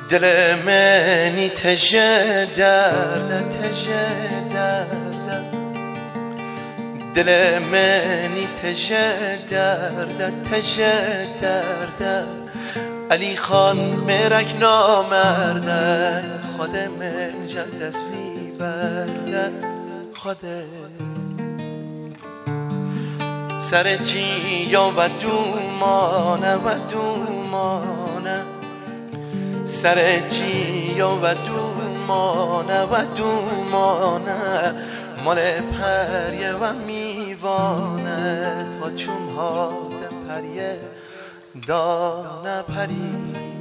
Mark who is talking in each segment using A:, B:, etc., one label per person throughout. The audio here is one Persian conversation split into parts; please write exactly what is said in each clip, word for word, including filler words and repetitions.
A: دل منی تژه درده تژه درده دل منی تژه درده تژه درده علی خان مرک نامرده خود من جد از وی برده خود سر جیا و دومانه و دومانه سر جیا و دومانه و دومانه مال پریه و میوانه تا چون هاده پریه دانه پری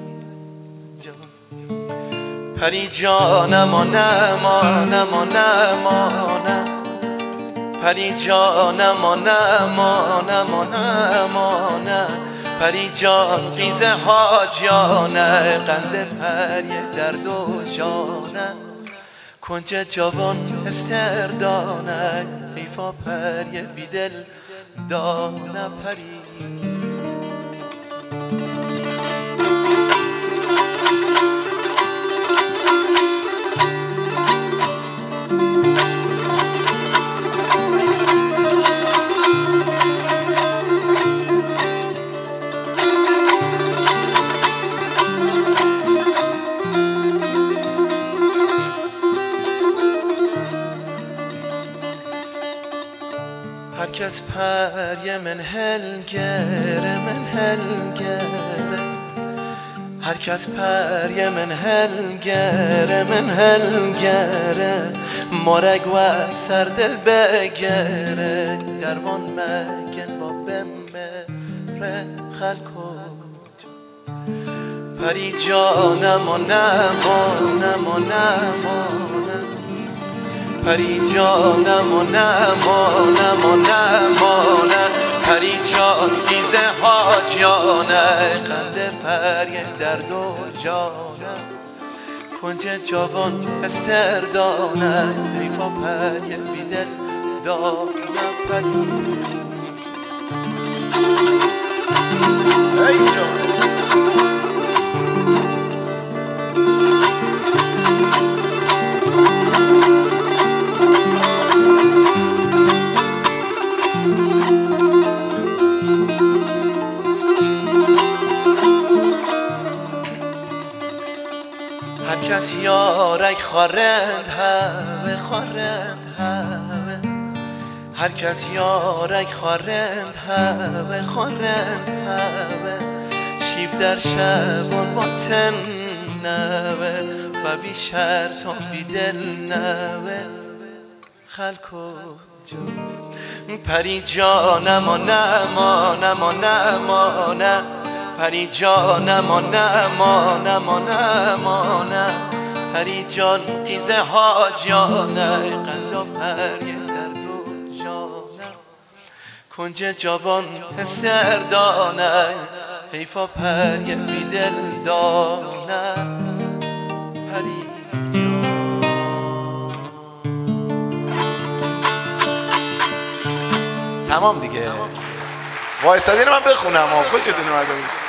A: جان پری جانم و نمانم و نمانم پری جانم و نمانم و نمانم پری جان قیز حاجیانه قند پریه در دو جانه کنج جوان استردانه حیفا پریه بیدل دانه پری هر کس پریه من هل گره من هل گره هر کس پریه من هل گره من هل گره مرگ و سردل بگره درمان مگن با بمره خلکو پری جانم و نمانم و نمانم پری جانم و نمانم و نمانم پری جان خیز حاجیانه قند پریه در دو جانم کنج جوان استردانه حیفا پریه بیدل دانه پری ای جان هر کس یارک خارند همه خارند همه هر کس یارک خارند همه خارند همه شیف در شبان با تن نوه و بی شرط و بی دل نوه خلکو جان پری جانم و نمانم و نمانم پری جانم و نمانم و نمانم پری جان قیز حاجیانه قند و پریه در دو جانم کنج جوان استردانه حیفا پریه بیدل دانه پری جان
B: تمام دیگه وایسادین من بخونم خوشتون اومده بود